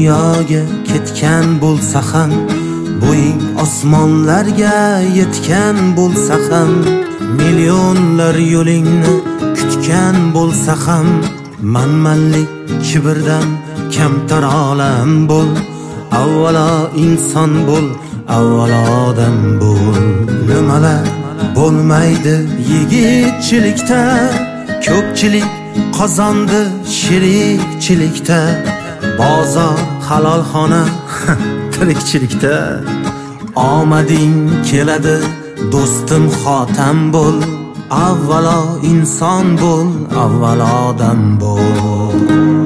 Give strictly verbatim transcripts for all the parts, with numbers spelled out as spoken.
dunyoga ketgan bo'lsa ham, bo'ying osmonlarga yetgan bo'lsa ham, millionlar yo'lingni kutgan bo'lsa ham, manmanlik kibrdan kamtar olam bo'l. Avvalo inson bo'l, avvalo odam bo'l. Nimalar bo'lmaydi yigitchilikda, ko'pchilik qozondi sherikchilikda, bozor halolxona tirikchilikda. Omading keladi do'stim, xotam bo'l. Avvalo inson bo'l, avvalo odam bo'l.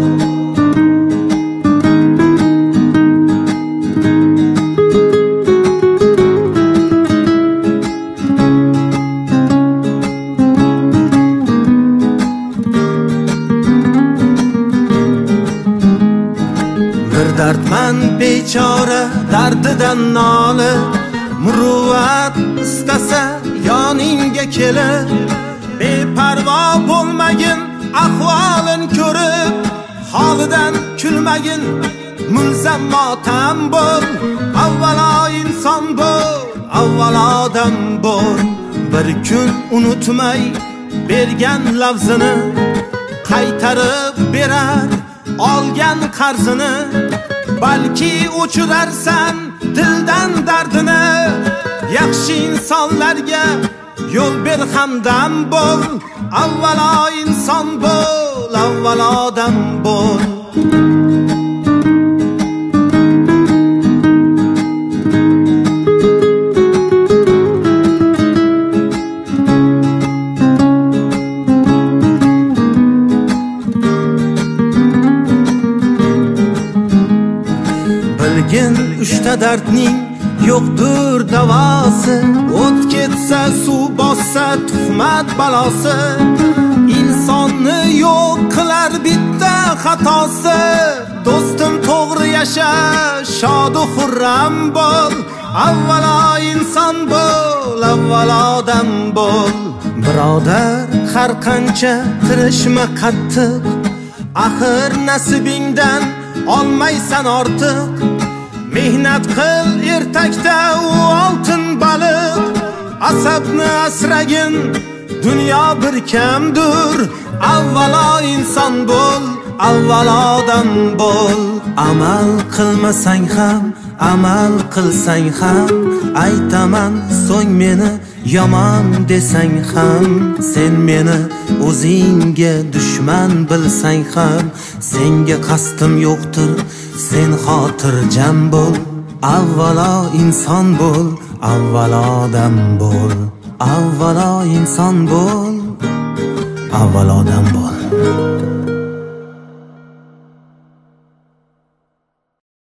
Dardmand bechora dardidan noli, muruvvat istasa yoningga kelib, beparvo bo'lmagin ahvolin ko'rib, holidan kulmagin mulzam motam bo'l. Avvalo inson bo'l, avvalo odam bo'l. Bir kun unutmay bergan lafzini qaytarib berar olgan qarzini. Balki o'chirarsan dildan dardini. Yaxshi insonlarga yo'l ber, hamdam bo'l. Avvalo inson bo'l, avvalo odam bo'l. Bilgin uchta dardning yo'qdir davosi, o't ketsa suv bossa tuhmat balosi. Insonni yo'q qilar bitta xatosi. Do'stim to'g'ri yasha, shodu xurram bo'l. Avvalo inson bo'l, avvalo odam bo'l. Birodar, har qancha tirishma qattiq, axir nasibingdan olmaysan ortiq. Mehnat qil ertakda u oltin baliq. Asabni asragin, dunyo bir kamdur. Avvalo inson bo'l, avvalo odam bo'l. Amal qilmasang ham, amal qilsang ham, aytaman so'ng meni yomon desang ham. Sen meni o'zingga dushman bilsang ham, senga qasdim yo'qdir, sen xotirjam bo'l. Avvalo inson bo'l, avvalo odam bo'l. Avvalo inson bo'l, avvalo odam bo'l.